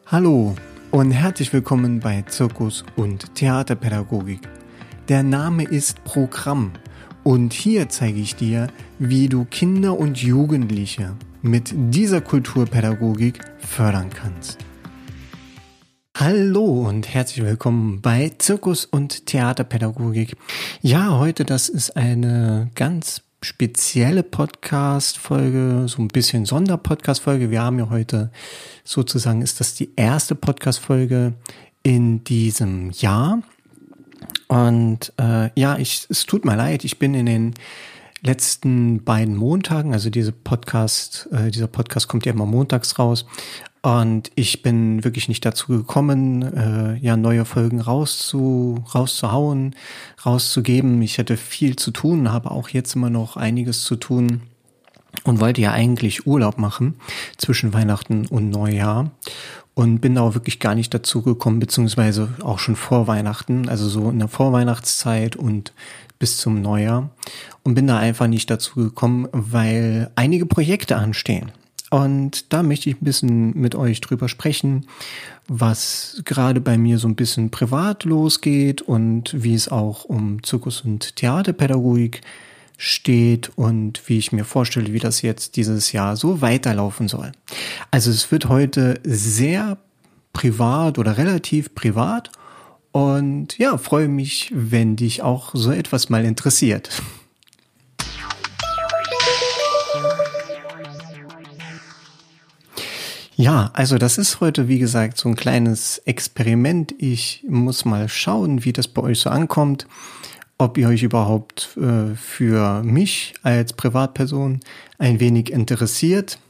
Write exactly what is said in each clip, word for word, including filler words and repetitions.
Hallo und herzlich willkommen bei Zirkus- und Theaterpädagogik. Der Name ist Programm und hier zeige ich dir, wie du Kinder und Jugendliche mit dieser Kulturpädagogik fördern kannst. Hallo und herzlich willkommen bei Zirkus- und Theaterpädagogik. Ja, heute, das ist eine ganz spezielle Podcast-Folge, so ein bisschen Sonderpodcast-Folge. Wir haben ja heute sozusagen, ist das die erste Podcast-Folge in diesem Jahr. Und äh, ja, ich, es tut mir leid, ich bin in den letzten beiden Montagen, also diese Podcast, äh, dieser Podcast kommt ja immer montags raus, und ich bin wirklich nicht dazu gekommen, äh, ja neue Folgen rauszu, rauszuhauen, rauszugeben. Ich hatte viel zu tun, habe auch jetzt immer noch einiges zu tun und wollte ja eigentlich Urlaub machen zwischen Weihnachten und Neujahr und bin da auch wirklich gar nicht dazu gekommen, beziehungsweise auch schon vor Weihnachten, also so in der Vorweihnachtszeit und bis zum Neujahr, und bin da einfach nicht dazu gekommen, weil einige Projekte anstehen. Und da möchte ich ein bisschen mit euch drüber sprechen, was gerade bei mir so ein bisschen privat losgeht und wie es auch um Zirkus- und Theaterpädagogik steht und wie ich mir vorstelle, wie das jetzt dieses Jahr so weiterlaufen soll. Also es wird heute sehr privat oder relativ privat und ja, freue mich, wenn dich auch so etwas mal interessiert. Ja, also das ist heute, wie gesagt, so ein kleines Experiment. Ich muss mal schauen, wie das bei euch so ankommt, ob ihr euch überhaupt äh, für mich als Privatperson ein wenig interessiert.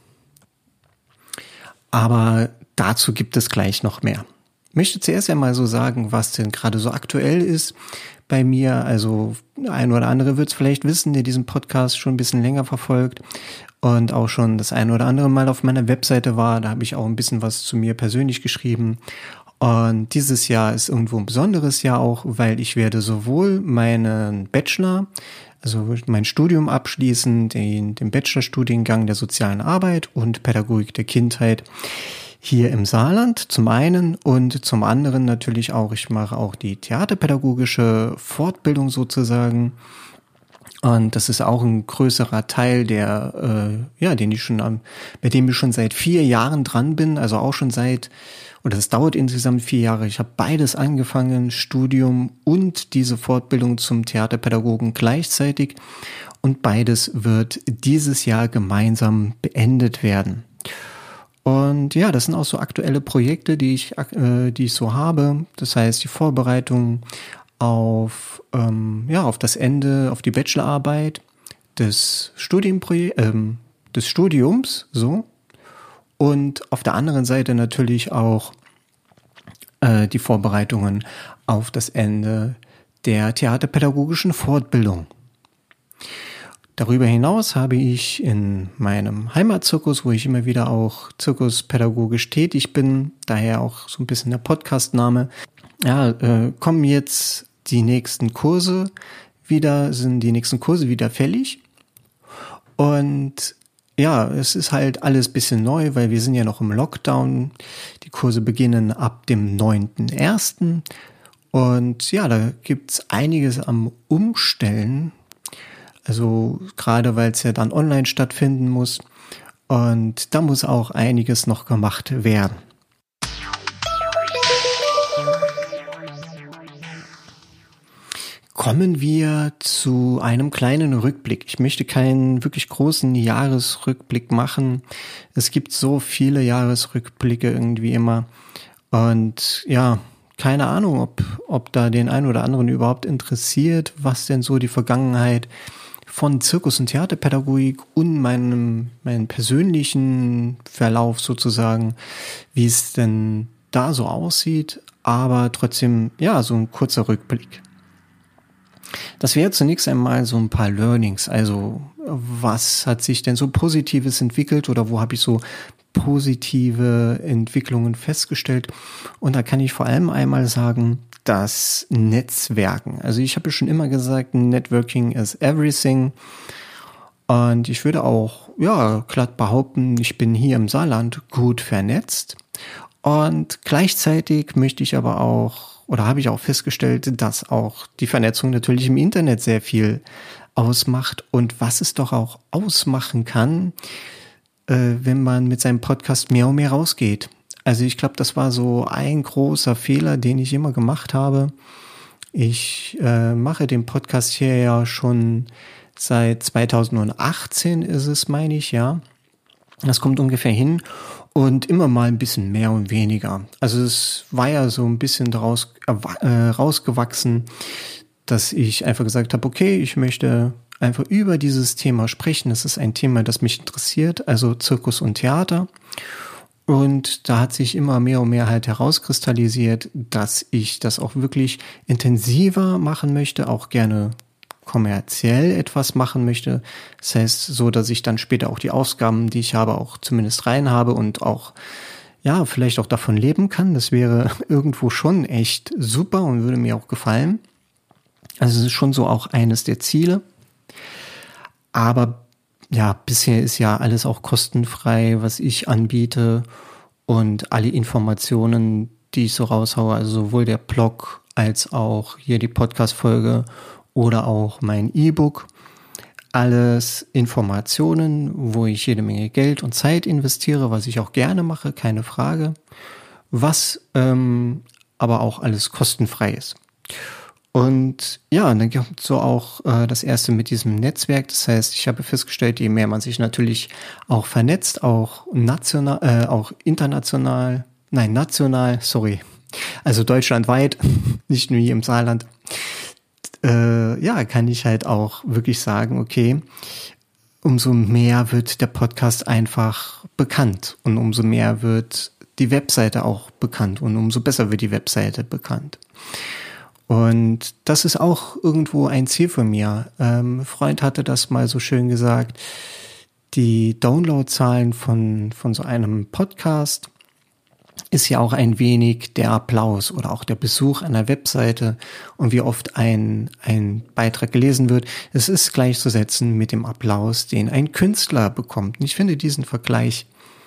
Aber dazu gibt es gleich noch mehr. Ich möchte zuerst einmal so sagen, was denn gerade so aktuell ist bei mir. Also ein oder andere wird es vielleicht wissen, der diesen Podcast schon ein bisschen länger verfolgt und auch schon das ein oder andere Mal auf meiner Webseite war. Da habe ich auch ein bisschen was zu mir persönlich geschrieben. Und dieses Jahr ist irgendwo ein besonderes Jahr auch, weil ich werde sowohl meinen Bachelor, also mein Studium abschließen, den, den Bachelorstudiengang der sozialen Arbeit und Pädagogik der Kindheit hier im Saarland zum einen und zum anderen natürlich auch, ich mache auch die theaterpädagogische Fortbildung sozusagen. Und das ist auch ein größerer Teil, der, äh, ja, den ich schon am, bei dem ich schon seit vier Jahren dran bin, also auch schon seit, oder es dauert insgesamt vier Jahre. Ich habe beides angefangen, Studium und diese Fortbildung zum Theaterpädagogen gleichzeitig. Und beides wird dieses Jahr gemeinsam beendet werden. Und ja, das sind auch so aktuelle Projekte, die ich, äh, die ich so habe. Das heißt, die Vorbereitung auf, ähm, ja, auf das Ende, auf die Bachelorarbeit des Studienprojek- ähm, des Studiums, so. Und auf der anderen Seite natürlich auch äh, die Vorbereitungen auf das Ende der theaterpädagogischen Fortbildung. Darüber hinaus habe ich in meinem Heimatzirkus, wo ich immer wieder auch zirkuspädagogisch tätig bin, daher auch so ein bisschen der Podcastname, ja, äh, kommen jetzt die nächsten Kurse wieder, sind die nächsten Kurse wieder fällig. Und ja, es ist halt alles ein bisschen neu, weil wir sind ja noch im Lockdown. Die Kurse beginnen ab dem neunten ersten Und ja, da gibt's einiges am Umstellen. Also gerade weil es ja dann online stattfinden muss. Und da muss auch einiges noch gemacht werden. Kommen wir zu einem kleinen Rückblick. Ich möchte keinen wirklich großen Jahresrückblick machen. Es gibt so viele Jahresrückblicke irgendwie immer. Und ja, keine Ahnung, ob, ob da den einen oder anderen überhaupt interessiert, was denn so die Vergangenheit von Zirkus- und Theaterpädagogik und meinem, meinen persönlichen Verlauf sozusagen, wie es denn da so aussieht. Aber trotzdem, ja, so ein kurzer Rückblick. Das wäre zunächst einmal so ein paar Learnings, also was hat sich denn so Positives entwickelt oder wo habe ich so positive Entwicklungen festgestellt? Und da kann ich vor allem einmal sagen, das Netzwerken. Also ich habe ja schon immer gesagt, Networking is everything. Und ich würde auch, ja, glatt behaupten, ich bin hier im Saarland gut vernetzt. Und gleichzeitig möchte ich aber auch, oder habe ich auch festgestellt, dass auch die Vernetzung natürlich im Internet sehr viel ausmacht und was es doch auch ausmachen kann, äh, wenn man mit seinem Podcast mehr und mehr rausgeht. Also ich glaube, das war so ein großer Fehler, den ich immer gemacht habe. Ich äh, mache den Podcast hier ja schon seit zweitausendachtzehn ist es, meine ich, ja. Das kommt ungefähr hin und immer mal ein bisschen mehr und weniger. Also es war ja so ein bisschen daraus äh, rausgewachsen, dass ich einfach gesagt habe, okay, ich möchte einfach über dieses Thema sprechen. Das ist ein Thema, das mich interessiert, also Zirkus und Theater. Und da hat sich immer mehr und mehr halt herauskristallisiert, dass ich das auch wirklich intensiver machen möchte, auch gerne kommerziell etwas machen möchte. Das heißt, so, dass ich dann später auch die Ausgaben, die ich habe, auch zumindest rein habe und auch, ja, vielleicht auch davon leben kann. Das wäre irgendwo schon echt super und würde mir auch gefallen. Also es ist schon so auch eines der Ziele. Aber ja, bisher ist ja alles auch kostenfrei, was ich anbiete und alle Informationen, die ich so raushaue, also sowohl der Blog als auch hier die Podcast-Folge oder auch mein E-Book, alles Informationen, wo ich jede Menge Geld und Zeit investiere, was ich auch gerne mache, keine Frage, was ähm, aber auch alles kostenfrei ist. Und ja, dann gibt es so auch äh, das erste mit diesem Netzwerk. Das heißt, ich habe festgestellt, je mehr man sich natürlich auch vernetzt, auch national, äh, auch international, nein, national, sorry, also deutschlandweit, nicht nur hier im Saarland, äh, ja, kann ich halt auch wirklich sagen, okay, umso mehr wird der Podcast einfach bekannt und umso mehr wird die Webseite auch bekannt und umso besser wird die Webseite bekannt. Und das ist auch irgendwo ein Ziel von mir. Ähm, ein Freund hatte das mal so schön gesagt, die Downloadzahlen von, von so einem Podcast ist ja auch ein wenig der Applaus oder auch der Besuch einer Webseite und wie oft ein, ein Beitrag gelesen wird. Es ist gleichzusetzen mit dem Applaus, den ein Künstler bekommt. Und ich finde diesen Vergleich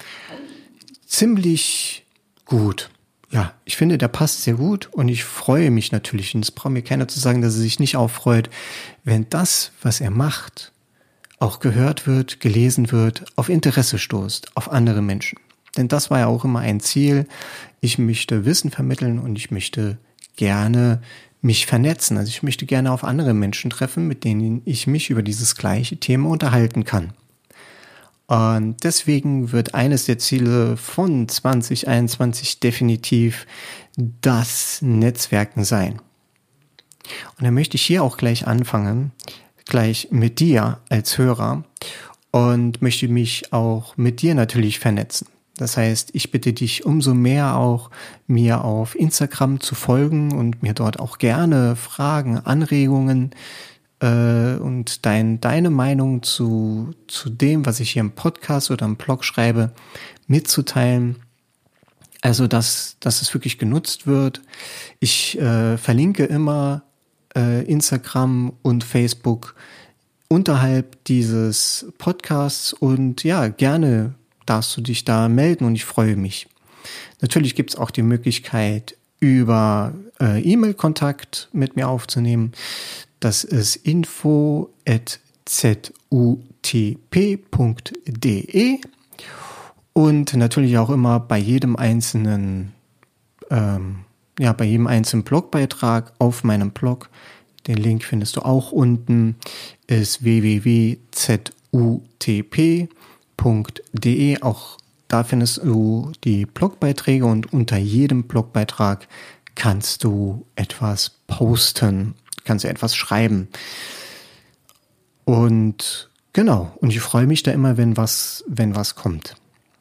ziemlich gut. Ja, ich finde, der passt sehr gut und ich freue mich natürlich. Und es braucht mir keiner zu sagen, dass er sich nicht auch freut, wenn das, was er macht, auch gehört wird, gelesen wird, auf Interesse stoßt, auf andere Menschen. Denn das war ja auch immer ein Ziel. Ich möchte Wissen vermitteln und ich möchte gerne mich vernetzen. Also ich möchte gerne auf andere Menschen treffen, mit denen ich mich über dieses gleiche Thema unterhalten kann. Und deswegen wird eines der Ziele von zwanzig einundzwanzig definitiv das Netzwerken sein. Und dann möchte ich hier auch gleich anfangen, gleich mit dir als Hörer und möchte mich auch mit dir natürlich vernetzen. Das heißt, ich bitte dich umso mehr auch, mir auf Instagram zu folgen und mir dort auch gerne Fragen, Anregungen äh, und dein, deine Meinung zu, zu dem, was ich hier im Podcast oder im Blog schreibe, mitzuteilen. Also, dass, dass es wirklich genutzt wird. Ich äh, verlinke immer äh, Instagram und Facebook unterhalb dieses Podcasts und ja, gerne darfst du dich da melden und ich freue mich. Natürlich gibt es auch die Möglichkeit, über äh, E-Mail-Kontakt mit mir aufzunehmen. Das ist info at z u t p punkt d e und natürlich auch immer bei jedem einzelnen, ähm, ja, bei jedem einzelnen Blogbeitrag auf meinem Blog. Den Link findest du auch unten, ist w w w punkt z u t p punkt d e. Auch da findest du die Blogbeiträge und unter jedem Blogbeitrag kannst du etwas posten, kannst du etwas schreiben. Und genau, und ich freue mich da immer, wenn was, wenn was kommt.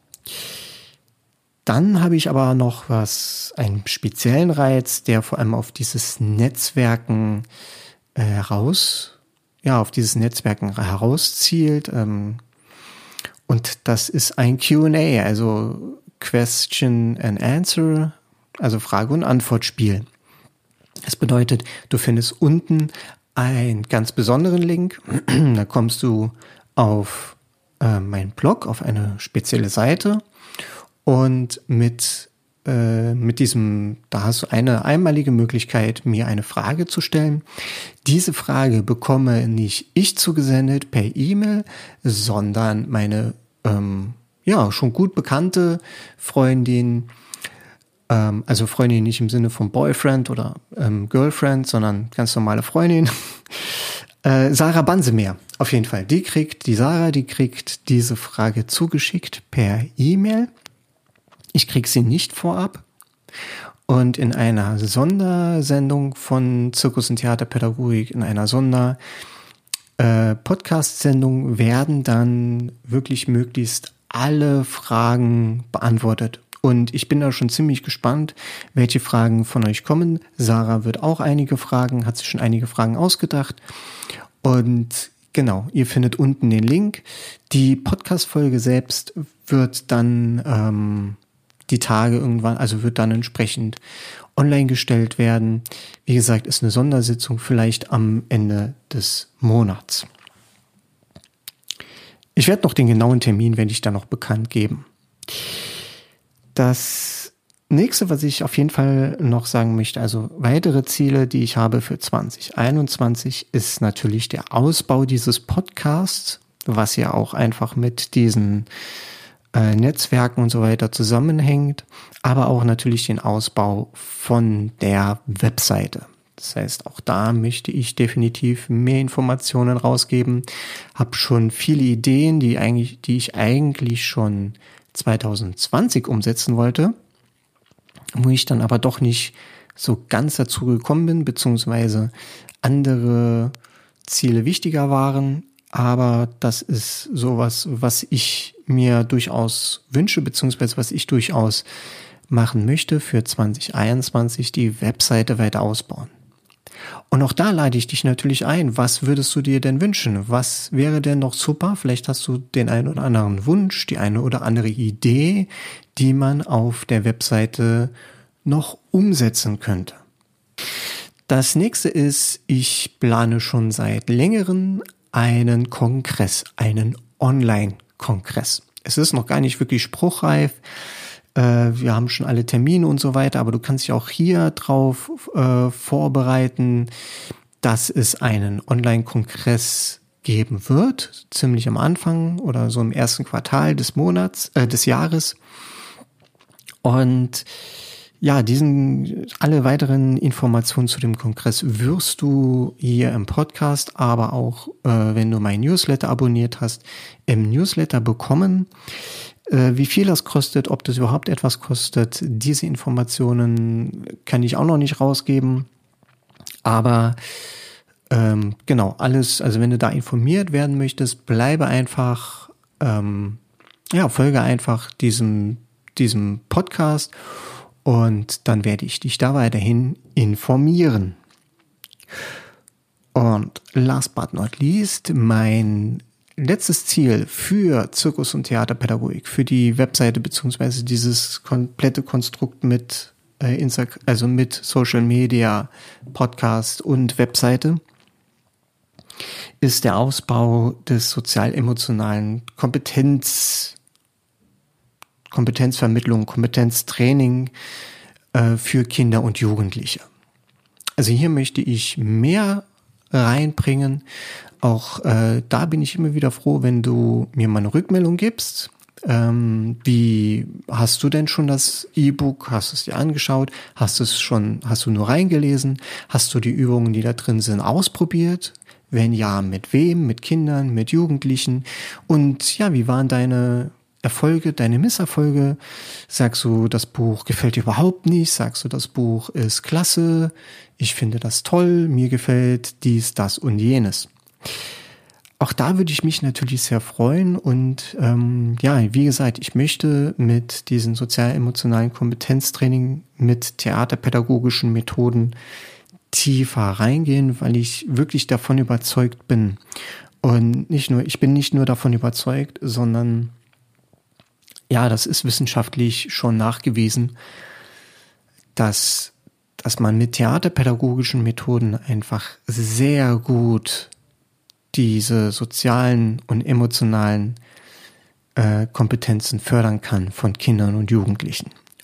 Dann habe ich aber noch was, einen speziellen Reiz, der vor allem auf dieses Netzwerken äh, heraus, ja, auf dieses Netzwerken herauszielt. Ähm, und das ist ein Q and A, also Question and Answer, also Frage- und Antwortspiel. Das bedeutet, du findest unten einen ganz besonderen Link. Da kommst du auf äh, meinen Blog, auf eine spezielle Seite. Und mit äh, mit diesem, da hast du eine einmalige Möglichkeit, mir eine Frage zu stellen. Diese Frage bekomme nicht ich zugesendet per E-Mail, sondern meine ähm, ja schon gut bekannte Freundin, ähm, also Freundin nicht im Sinne von Boyfriend oder ähm, Girlfriend, sondern ganz normale Freundin. Äh, Sarah Bansemeer, auf jeden Fall. Die kriegt, die Sarah, die kriegt diese Frage zugeschickt per E-Mail. Ich krieg sie nicht vorab. Und in einer Sondersendung von Zirkus- und Theaterpädagogik, in einer Sonder äh, Podcast-Sendung werden dann wirklich möglichst alle Fragen beantwortet. Und ich bin da schon ziemlich gespannt, welche Fragen von euch kommen. Sarah wird auch einige Fragen, hat sich schon einige Fragen ausgedacht. Und genau, ihr findet unten den Link. Die Podcast-Folge selbst wird dann ähm, die Tage irgendwann, also wird dann entsprechend online gestellt werden. Wie gesagt, ist eine Sondersitzung vielleicht am Ende des Monats. Ich werde noch den genauen Termin, werde ich dann noch bekannt geben. Das nächste, was ich auf jeden Fall noch sagen möchte, also weitere Ziele, die ich habe für zwanzig einundzwanzig, ist natürlich der Ausbau dieses Podcasts, was ja auch einfach mit diesen äh, Netzwerken und so weiter zusammenhängt, aber auch natürlich den Ausbau von der Webseite. Das heißt, auch da möchte ich definitiv mehr Informationen rausgeben. Habe schon viele Ideen, die eigentlich, die ich eigentlich schon zwanzig zwanzig umsetzen wollte, wo ich dann aber doch nicht so ganz dazu gekommen bin, beziehungsweise andere Ziele wichtiger waren. Aber das ist sowas, was ich mir durchaus wünsche, beziehungsweise was ich durchaus machen möchte für zwanzig einundzwanzig, die Webseite weiter ausbauen. Und auch da lade ich dich natürlich ein. Was würdest du dir denn wünschen? Was wäre denn noch super? Vielleicht hast du den einen oder anderen Wunsch, die eine oder andere Idee, die man auf der Webseite noch umsetzen könnte. Das nächste ist, ich plane schon seit längerem einen Kongress, einen Online-Kongress. Es ist noch gar nicht wirklich spruchreif. Wir haben schon alle Termine und so weiter, aber du kannst dich auch hier drauf äh, vorbereiten, dass es einen Online-Kongress geben wird, ziemlich am Anfang oder so im ersten Quartal des Monats, äh, des Jahres. Und ja, diesen, alle weiteren Informationen zu dem Kongress wirst du hier im Podcast, aber auch, äh, wenn du mein Newsletter abonniert hast, im Newsletter bekommen. Wie viel das kostet, ob das überhaupt etwas kostet, diese Informationen kann ich auch noch nicht rausgeben. Aber ähm, genau, alles, also wenn du da informiert werden möchtest, bleibe einfach, ähm, ja, folge einfach diesem, diesem Podcast und dann werde ich dich da weiterhin informieren. Und last but not least, mein letztes Ziel für Zirkus- und Theaterpädagogik, für die Webseite beziehungsweise dieses komplette Konstrukt mit äh, Insta, also mit Social Media, Podcast und Webseite, ist der Ausbau des sozial-emotionalen Kompetenz, Kompetenzvermittlung, Kompetenztraining äh, für Kinder und Jugendliche. Also hier möchte ich mehr reinbringen. Auch äh, da bin ich immer wieder froh, wenn du mir mal eine Rückmeldung gibst. Ähm, wie hast du denn schon das E-Book? Hast du es dir angeschaut? Hast du es schon, hast du nur reingelesen? Hast du die Übungen, die da drin sind, ausprobiert? Wenn ja, mit wem? Mit Kindern, mit Jugendlichen? Und ja, wie waren deine Erfolge, deine Misserfolge? Sagst du, das Buch gefällt dir überhaupt nicht? Sagst du, das Buch ist klasse? Ich finde das toll. Mir gefällt dies, das und jenes. Auch da würde ich mich natürlich sehr freuen und ähm, ja, wie gesagt, ich möchte mit diesem sozial-emotionalen Kompetenztraining mit theaterpädagogischen Methoden tiefer reingehen, weil ich wirklich davon überzeugt bin. Und nicht nur, ich bin nicht nur davon überzeugt, sondern ja, das ist wissenschaftlich schon nachgewiesen, dass, dass man mit theaterpädagogischen Methoden einfach sehr gut diese sozialen und emotionalen äh, Kompetenzen fördern kann von Kindern und Jugendlichen.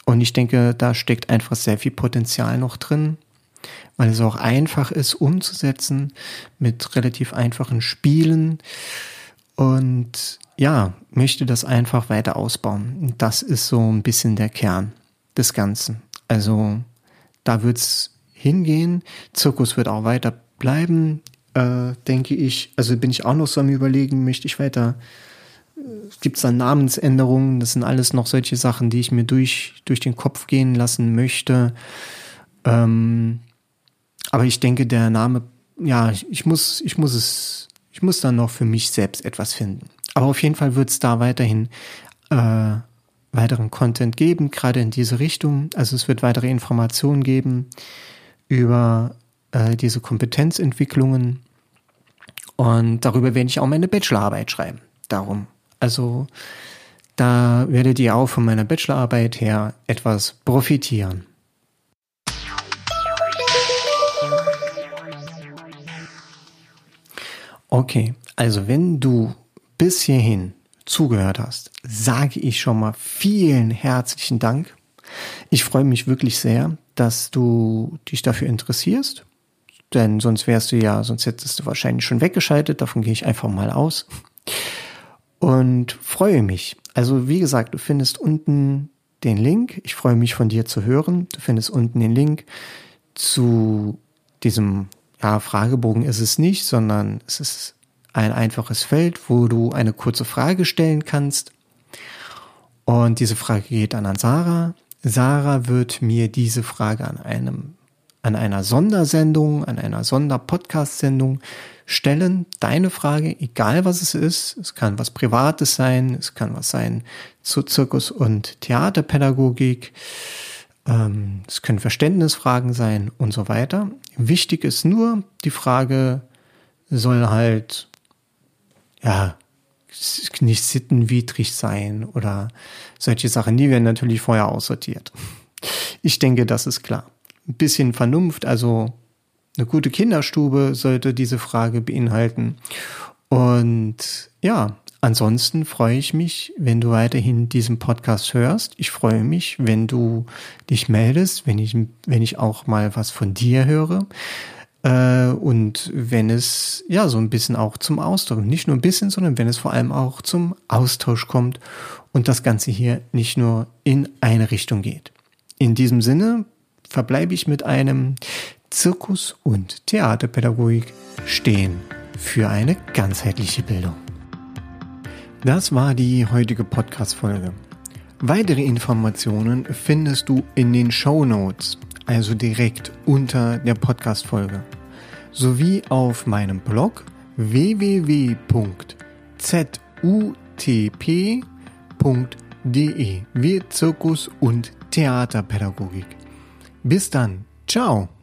Und ich denke, da steckt einfach sehr viel Potenzial noch drin, weil es auch einfach ist umzusetzen mit relativ einfachen Spielen. Und ja, möchte das einfach weiter ausbauen. Und das ist so ein bisschen der Kern des Ganzen. Also da wird's hingehen. Zirkus wird auch weiter bleiben, äh, denke ich. Also bin ich auch noch so am Überlegen, möchte ich weiter, äh, gibt es da Namensänderungen? Das sind alles noch solche Sachen, die ich mir durch, durch den Kopf gehen lassen möchte. Ähm, aber ich denke, der Name, ja, ich, ich muss, ich muss es, ich muss dann noch für mich selbst etwas finden. Aber auf jeden Fall wird es da weiterhin äh, weiteren Content geben, gerade in diese Richtung. Also es wird weitere Informationen geben über äh, diese Kompetenzentwicklungen und darüber werde ich auch meine Bachelorarbeit schreiben. Darum. Also da werdet ihr auch von meiner Bachelorarbeit her etwas profitieren. Okay, also wenn du bis hierhin zugehört hast, sage ich schon mal vielen herzlichen Dank. Ich freue mich wirklich sehr, dass du dich dafür interessierst, denn sonst wärst du ja, sonst hättest du wahrscheinlich schon weggeschaltet, davon gehe ich einfach mal aus und freue mich. Also wie gesagt, du findest unten den Link, ich freue mich von dir zu hören, du findest unten den Link zu diesem, ja, Fragebogen ist es nicht, sondern es ist ein einfaches Feld, wo du eine kurze Frage stellen kannst. Und diese Frage geht dann an Sarah. Sarah wird mir diese Frage an einem, an einer Sondersendung, an einer Sonderpodcast-Sendung stellen. Deine Frage, egal was es ist. Es kann was Privates sein, es kann was sein zu Zirkus- und Theaterpädagogik. Ähm, es können Verständnisfragen sein und so weiter. Wichtig ist nur, die Frage soll halt ja, nicht sittenwidrig sein oder solche Sachen, die werden natürlich vorher aussortiert. Ich denke, das ist klar. Ein bisschen Vernunft, also eine gute Kinderstube sollte diese Frage beinhalten. Und ja, ansonsten freue ich mich, wenn du weiterhin diesen Podcast hörst. Ich freue mich, wenn du dich meldest, wenn ich, wenn ich auch mal was von dir höre. Und wenn es ja so ein bisschen auch zum Austausch, nicht nur ein bisschen, sondern wenn es vor allem auch zum Austausch kommt und das Ganze hier nicht nur in eine Richtung geht. In diesem Sinne verbleibe ich mit einem Zirkus- und Theaterpädagogik stehen für eine ganzheitliche Bildung. Das war die heutige Podcast-Folge. Weitere Informationen findest du in den Shownotes, also direkt unter der Podcast-Folge, sowie auf meinem Blog w w w punkt z u t p punkt d e wie Zirkus- und Theaterpädagogik. Bis dann, ciao!